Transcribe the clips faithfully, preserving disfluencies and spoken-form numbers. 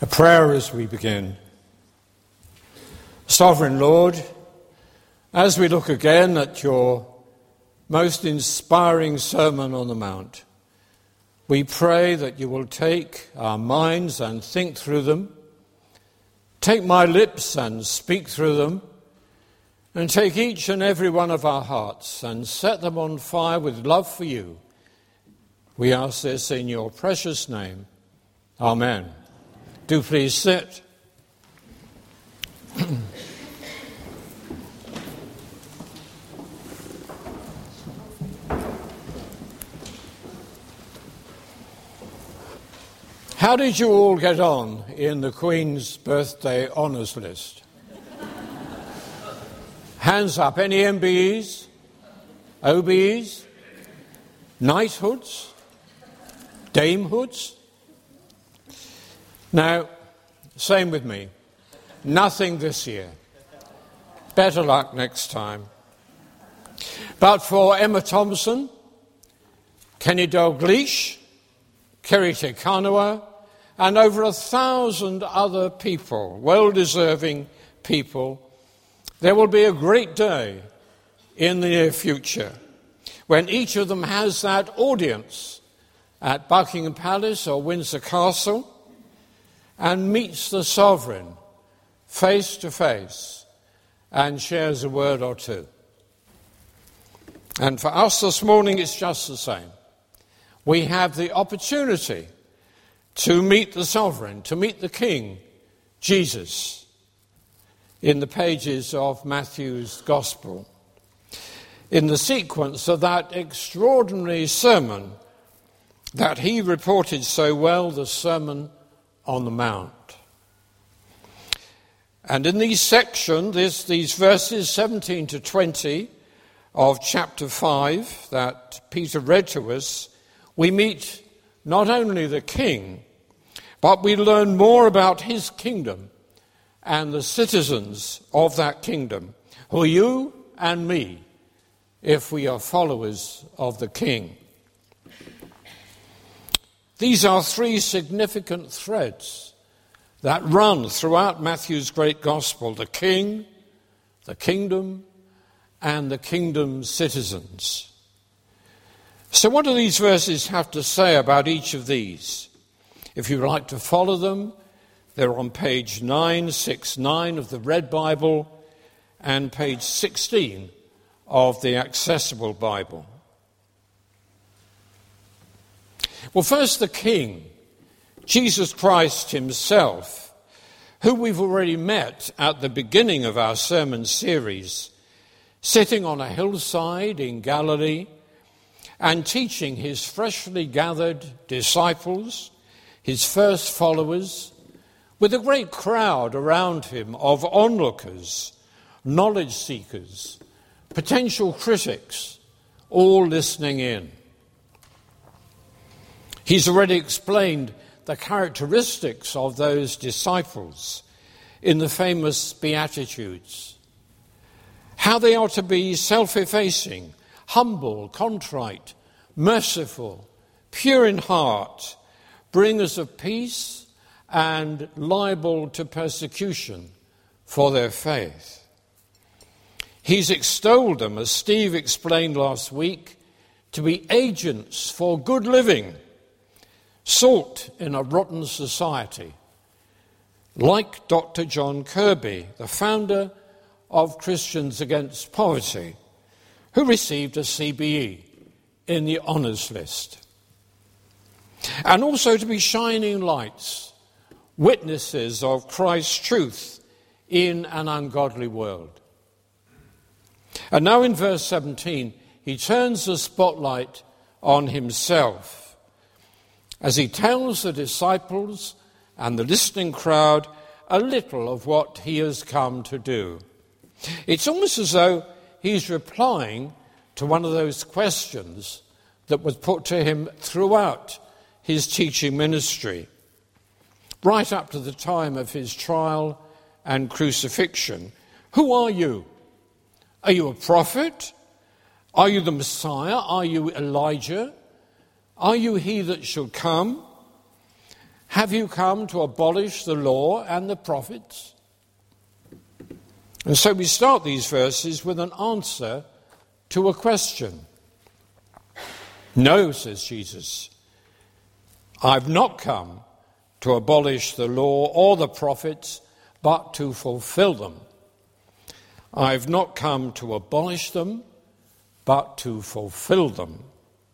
A prayer as we begin. Sovereign Lord, as we look again at your most inspiring Sermon on the Mount, we pray that you will take our minds and think through them, take my lips and speak through them, and take each and every one of our hearts and set them on fire with love for you. We ask this in your precious name. Amen. Do please sit. How did you all get on in the Queen's birthday honours list? Hands up. Any M B Es? O B Es? Knighthoods? Damehoods? Now, same with me. Nothing this year. Better luck next time. But for Emma Thompson, Kenny Dalglish, Kerry Te Kanawa, and over a thousand other people, well-deserving people, there will be a great day in the near future when each of them has that audience at Buckingham Palace or Windsor Castle and meets the sovereign face to face and shares a word or two. And for us this morning, it's just the same. We have the opportunity to meet the sovereign, to meet the King, Jesus, in the pages of Matthew's Gospel, in the sequence of that extraordinary sermon that he reported so well, the Sermon on the Mount. And in these sections, this, these verses seventeen to twenty of chapter five that Peter read to us, we meet not only the King, but we learn more about his kingdom and the citizens of that kingdom, who are you and me, if we are followers of the King. These are three significant threads that run throughout Matthew's great gospel: the King, the kingdom, and the kingdom's citizens. So what do these verses have to say about each of these? If you'd like to follow them, they're on page nine sixty-nine of the Red Bible and page sixteen of the Accessible Bible. Well, first the King, Jesus Christ himself, who we've already met at the beginning of our sermon series, sitting on a hillside in Galilee and teaching his freshly gathered disciples, his first followers, with a great crowd around him of onlookers, knowledge seekers, potential critics, all listening in. He's already explained the characteristics of those disciples in the famous Beatitudes. How they are to be self-effacing, humble, contrite, merciful, pure in heart, bringers of peace, and liable to persecution for their faith. He's extolled them, as Steve explained last week, to be agents for good living, salt in a rotten society, like Doctor John Kirby, the founder of Christians Against Poverty, who received a C B E in the honours list. And also to be shining lights, witnesses of Christ's truth in an ungodly world. And now in verse seventeen, he turns the spotlight on himself as he tells the disciples and the listening crowd a little of what he has come to do. It's almost as though he's replying to one of those questions that was put to him throughout his teaching ministry, right up to the time of his trial and crucifixion. Who are you? Are you a prophet? Are you the Messiah? Are you Elijah? Are you he that shall come? Have you come to abolish the law and the prophets? And so we start these verses with an answer to a question. No, says Jesus, I've not come to abolish the law or the prophets, but to fulfill them. I've not come to abolish them, but to fulfill them.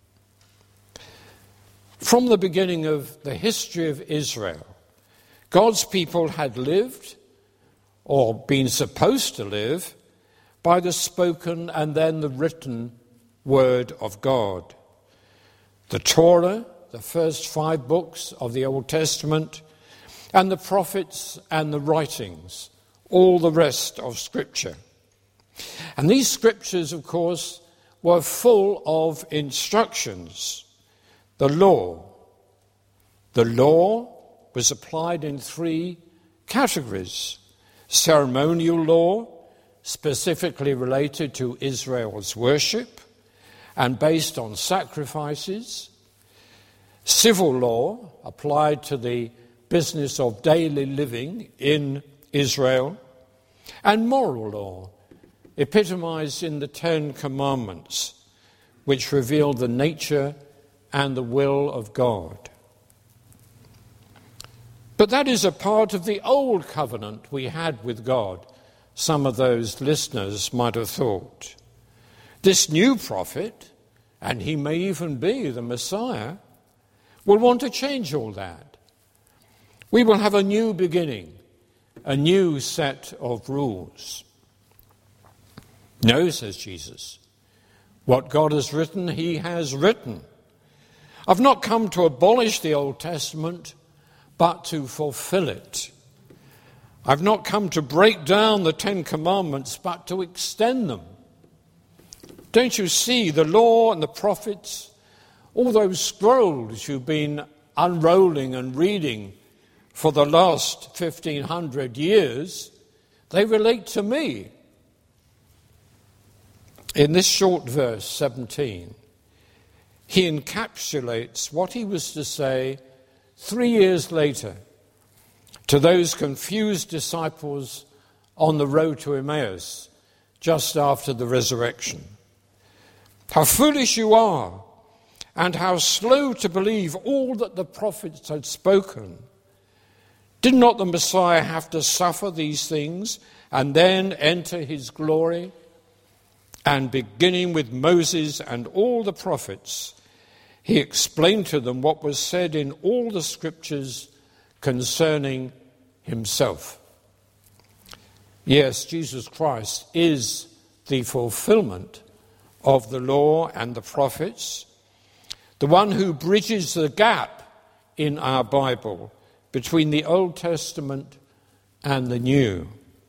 From the beginning of the history of Israel, God's people had lived, or been supposed to live, by the spoken and then the written word of God. The Torah, the first five books of the Old Testament, and the prophets and the writings, all the rest of Scripture. And these Scriptures, of course, were full of instructions. The law. The law was applied in three categories. Ceremonial law, specifically related to Israel's worship and based on sacrifices. Civil law, applied to the business of daily living in Israel. And moral law, epitomized in the Ten Commandments, which reveal the nature and the will of God. But that is a part of the old covenant we had with God, some of those listeners might have thought. This new prophet, and he may even be the Messiah, will want to change all that. We will have a new beginning, a new set of rules. No, says Jesus, what God has written, he has written. I've not come to abolish the Old Testament, but to fulfill it. I've not come to break down the Ten Commandments, but to extend them. Don't you see the law and the prophets, all those scrolls you've been unrolling and reading for the last fifteen hundred years, they relate to me. In this short verse, seventeen, he encapsulates what he was to say three years later to those confused disciples on the road to Emmaus just after the resurrection. How foolish you are, and how slow to believe all that the prophets had spoken. Did not the Messiah have to suffer these things and then enter his glory? And beginning with Moses and all the prophets, he explained to them what was said in all the Scriptures concerning himself. Yes, Jesus Christ is the fulfillment of the law and the prophets, the one who bridges the gap in our Bible between the Old Testament and the New,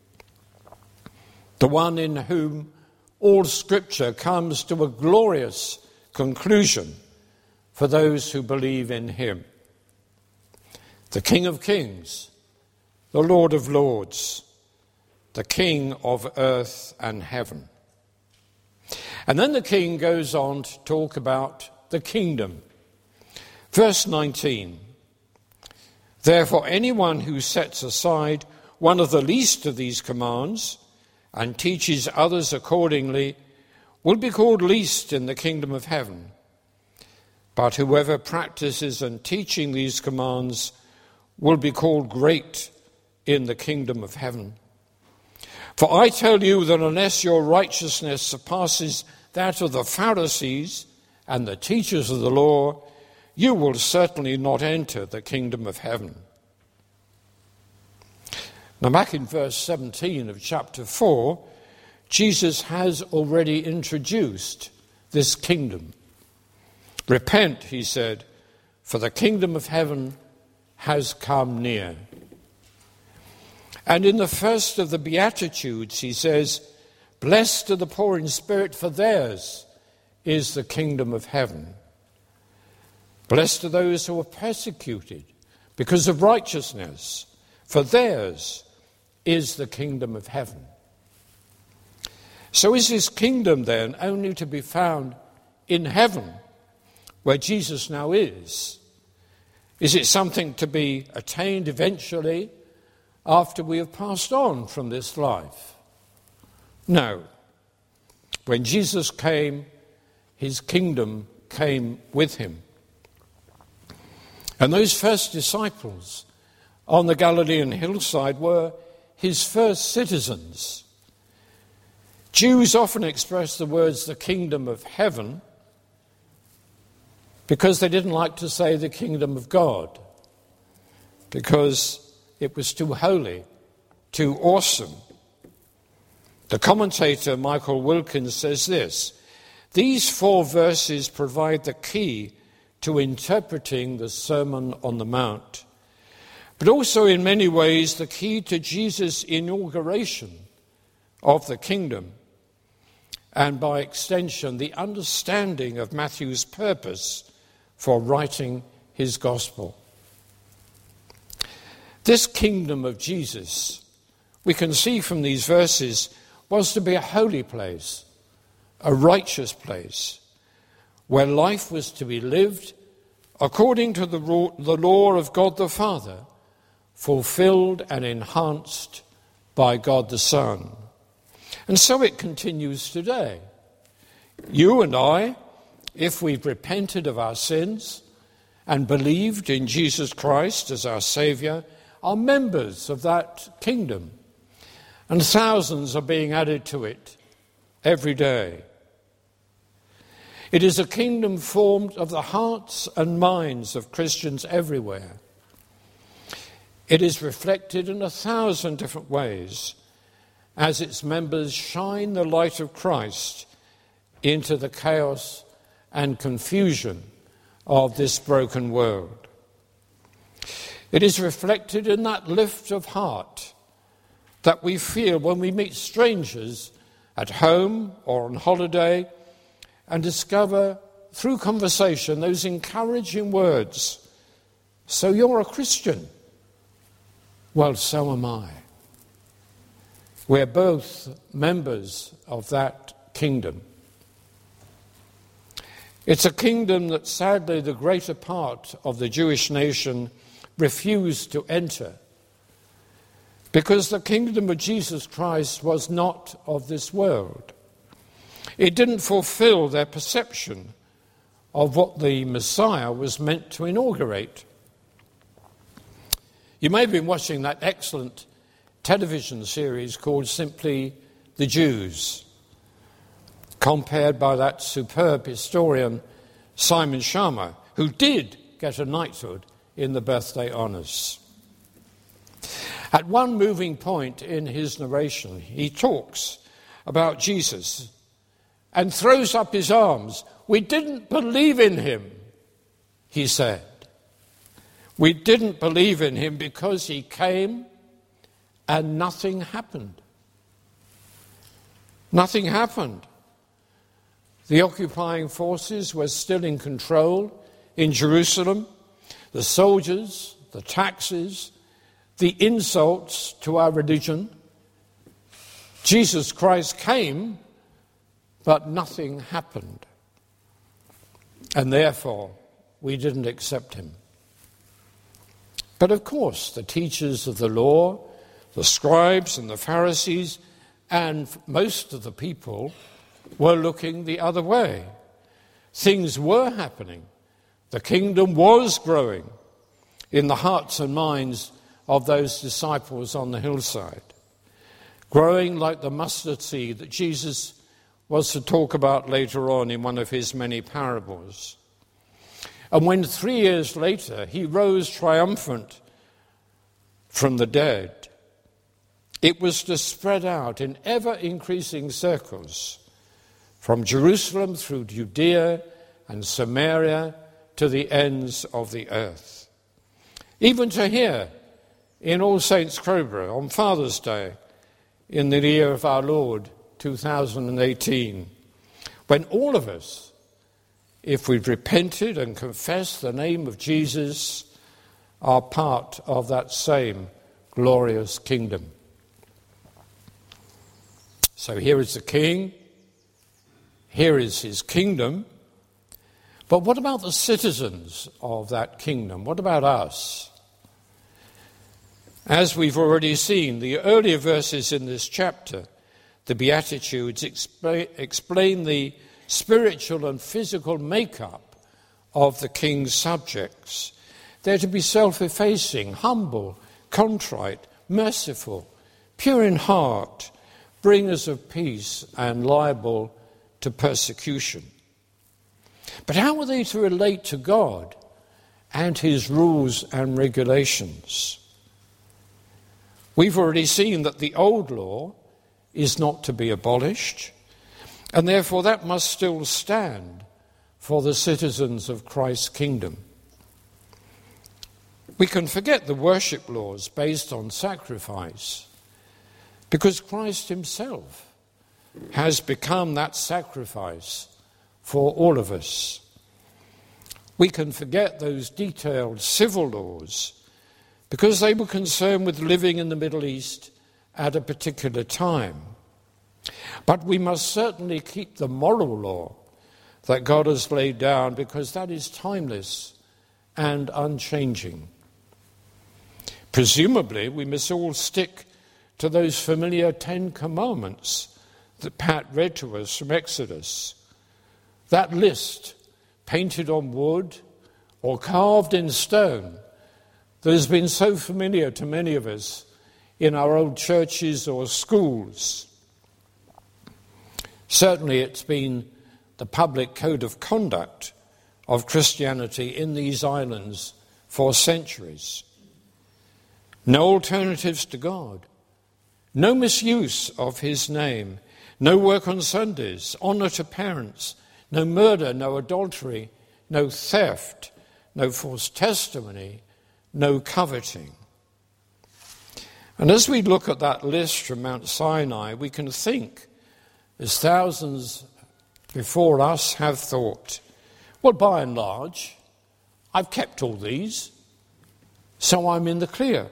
the one in whom all Scripture comes to a glorious conclusion for those who believe in him. The King of Kings, the Lord of Lords, the King of earth and heaven. And then the King goes on to talk about the kingdom. Verse nineteen, therefore anyone who sets aside one of the least of these commands and teaches others accordingly will be called least in the kingdom of heaven. But whoever practices and teaching these commands will be called great in the kingdom of heaven. For I tell you that unless your righteousness surpasses that of the Pharisees and the teachers of the law, you will certainly not enter the kingdom of heaven. Now, back in verse seventeen of chapter four, Jesus has already introduced this kingdom. Repent, he said, for the kingdom of heaven has come near. And in the first of the Beatitudes, he says, blessed are the poor in spirit, for theirs is the kingdom of heaven. Blessed are those who are persecuted because of righteousness, for theirs is the kingdom of heaven. So is this kingdom then only to be found in heaven, where Jesus now is? Is it something to be attained eventually after we have passed on from this life? No. When Jesus came, his kingdom came with him. And those first disciples on the Galilean hillside were his first citizens. Jews often express the words the kingdom of heaven because they didn't like to say the kingdom of God, because it was too holy, too awesome. The commentator Michael Wilkins says this: these four verses provide the key to interpreting the Sermon on the Mount, but also in many ways the key to Jesus' inauguration of the kingdom, and by extension the understanding of Matthew's purpose for writing his gospel. This kingdom of Jesus, we can see from these verses, was to be a holy place, a righteous place, where life was to be lived according to the law of God the Father, fulfilled and enhanced by God the Son. And so it continues today. You and I, if we've repented of our sins and believed in Jesus Christ as our Saviour, are members of that kingdom. And thousands are being added to it every day. It is a kingdom formed of the hearts and minds of Christians everywhere. It is reflected in a thousand different ways as its members shine the light of Christ into the chaos and confusion of this broken world. It is reflected in that lift of heart that we feel when we meet strangers at home or on holiday and discover through conversation those encouraging words, "So you're a Christian?" "Well, so am I." We're both members of that kingdom. It's a kingdom that sadly the greater part of the Jewish nation refused to enter, because the kingdom of Jesus Christ was not of this world. It didn't fulfill their perception of what the Messiah was meant to inaugurate. You may have been watching that excellent television series called simply The Jews, compared by that superb historian Simon Schama, who did get a knighthood in the birthday honours. At one moving point in his narration, he talks about Jesus and throws up his arms. "We didn't believe in him," he said. "We didn't believe in him because he came and nothing happened." Nothing happened. The occupying forces were still in control in Jerusalem. The soldiers, the taxes, the insults to our religion. Jesus Christ came, but nothing happened. And therefore, we didn't accept him. But of course, the teachers of the law, the scribes and the Pharisees, and most of the people were looking the other way. Things were happening. The kingdom was growing in the hearts and minds of those disciples on the hillside, growing like the mustard seed that Jesus was to talk about later on in one of his many parables. And when three years later he rose triumphant from the dead, it was to spread out in ever-increasing circles from Jerusalem through Judea and Samaria to the ends of the earth. Even to here in All Saints Crowborough on Father's Day in the year of our Lord two thousand eighteen, when all of us, if we've repented and confessed the name of Jesus, are part of that same glorious kingdom. So here is the King, here is his kingdom, But what about the citizens of that kingdom? What about us? As we've already seen, the earlier verses in this chapter, the Beatitudes, explain, explain the spiritual and physical makeup of the king's subjects. They're to be self-effacing, humble, contrite, merciful, pure in heart, bringers of peace, and liable to persecution. But how are they to relate to God and his rules and regulations? We've already seen that the old law is not to be abolished, and therefore that must still stand for the citizens of Christ's kingdom. We can forget the worship laws based on sacrifice, because Christ himself has become that sacrifice for all of us. We can forget those detailed civil laws because they were concerned with living in the Middle East at a particular time. But we must certainly keep the moral law that God has laid down, because that is timeless and unchanging. Presumably, we must all stick to those familiar Ten Commandments that Pat read to us from Exodus. That list, painted on wood or carved in stone, that has been so familiar to many of us in our old churches or schools. Certainly it's been the public code of conduct of Christianity in these islands for centuries. No alternatives to God, no misuse of his name, no work on Sundays, honour to parents, no murder, no adultery, no theft, no false testimony, no coveting. And as we look at that list from Mount Sinai, we can think, as thousands before us have thought, well, by and large, I've kept all these, so I'm in the clear.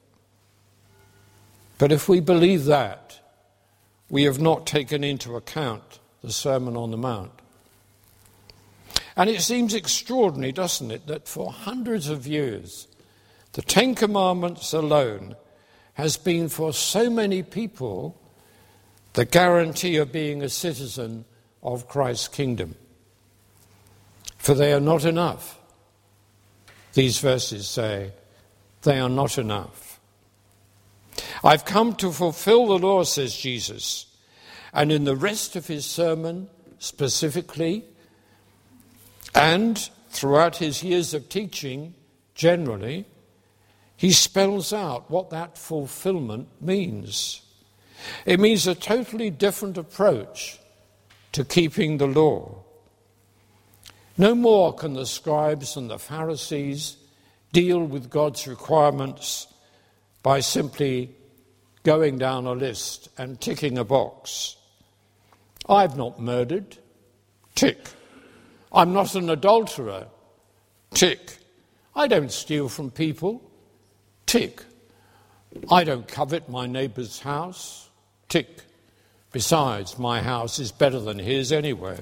But if we believe that, we have not taken into account the Sermon on the Mount. And it seems extraordinary, doesn't it, that for hundreds of years, the Ten Commandments alone has been for so many people the guarantee of being a citizen of Christ's kingdom. For they are not enough. These verses say, they are not enough. I've come to fulfill the law, says Jesus. And in the rest of his sermon, specifically, and throughout his years of teaching, generally, he spells out what that fulfillment means. It means a totally different approach to keeping the law. No more can the scribes and the Pharisees deal with God's requirements by simply going down a list and ticking a box. I've not murdered. Tick. I'm not an adulterer. Tick. I don't steal from people. Tick. I don't covet my neighbour's house. Tick. Besides, my house is better than his anyway.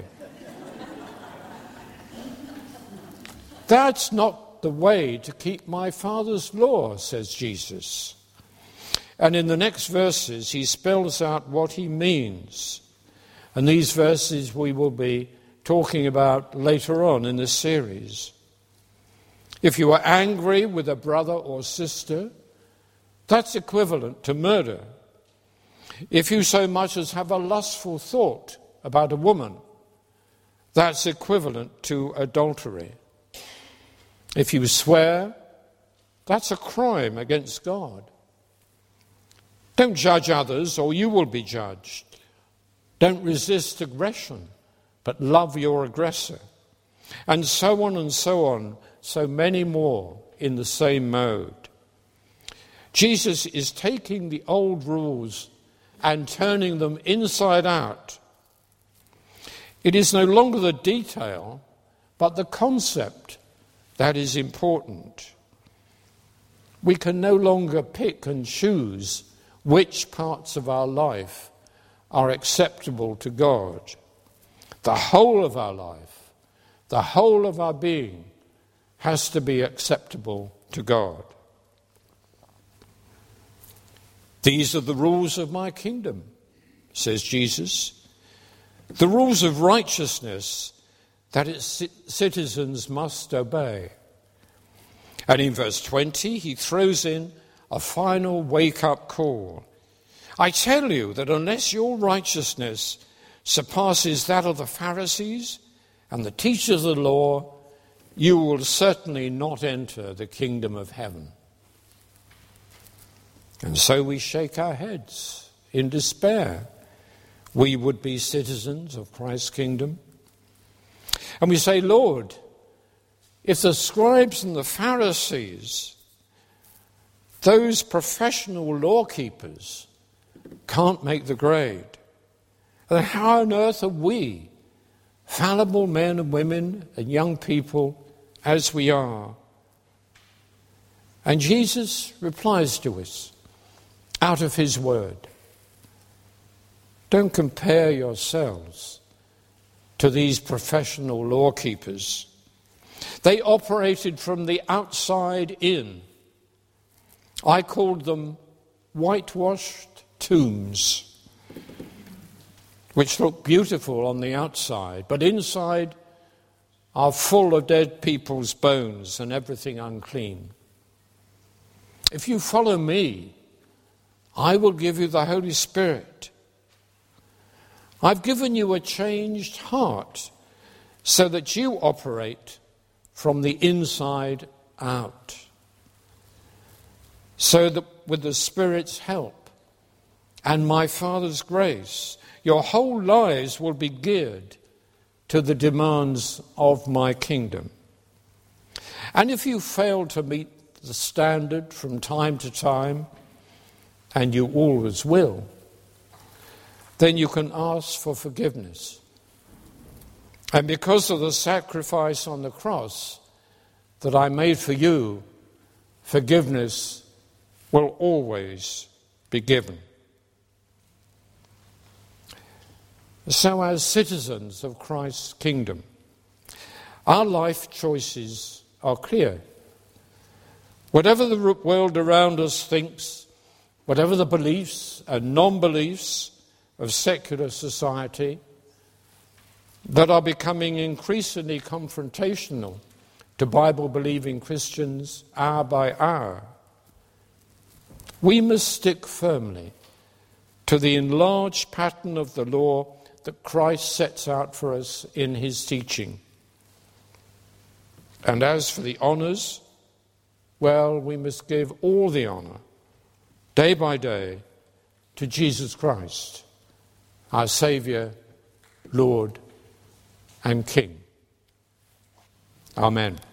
That's not the way to keep my Father's law, says Jesus. And in the next verses, he spells out what he means. And these verses we will be talking about later on in this series. If you are angry with a brother or sister, that's equivalent to murder. If you so much as have a lustful thought about a woman, that's equivalent to adultery. If you swear, that's a crime against God. Don't judge others or you will be judged. Don't resist aggression, but love your aggressor. And so on and so on, so many more in the same mode. Jesus is taking the old rules and turning them inside out. It is no longer the detail, but the concept that is important. We can no longer pick and choose which parts of our life are acceptable to God. The whole of our life, The whole of our being has to be acceptable to God. These are the rules of my kingdom, says Jesus. The rules of righteousness that its citizens must obey. And in verse twenty, he throws in a final wake-up call. I tell you that unless your righteousness surpasses that of the Pharisees and the teachers of the law, you will certainly not enter the kingdom of heaven. And so we shake our heads in despair. We would be citizens of Christ's kingdom. And we say, Lord, if the scribes and the Pharisees, those professional law keepers, can't make the grade, then how on earth are we, fallible men and women and young people as we are? And Jesus replies to us out of his word. Don't compare yourselves to these professional law keepers. They operated from the outside in. I called them whitewashed tombs, which look beautiful on the outside, but inside are full of dead people's bones and everything unclean. If you follow me, I will give you the Holy Spirit. I've given you a changed heart so that you operate from the inside out. So that with the Spirit's help and my Father's grace, your whole lives will be geared to the demands of my kingdom. And if you fail to meet the standard from time to time, and you always will, then you can ask for forgiveness. And because of the sacrifice on the cross that I made for you, forgiveness will always be given. So as citizens of Christ's kingdom, our life choices are clear. Whatever the world around us thinks, whatever the beliefs and non-beliefs of secular society that are becoming increasingly confrontational to Bible-believing Christians hour by hour, we must stick firmly to the enlarged pattern of the law that Christ sets out for us in his teaching. And as for the honours, well, we must give all the honour, day by day, to Jesus Christ, our Saviour, Lord, and King. Amen.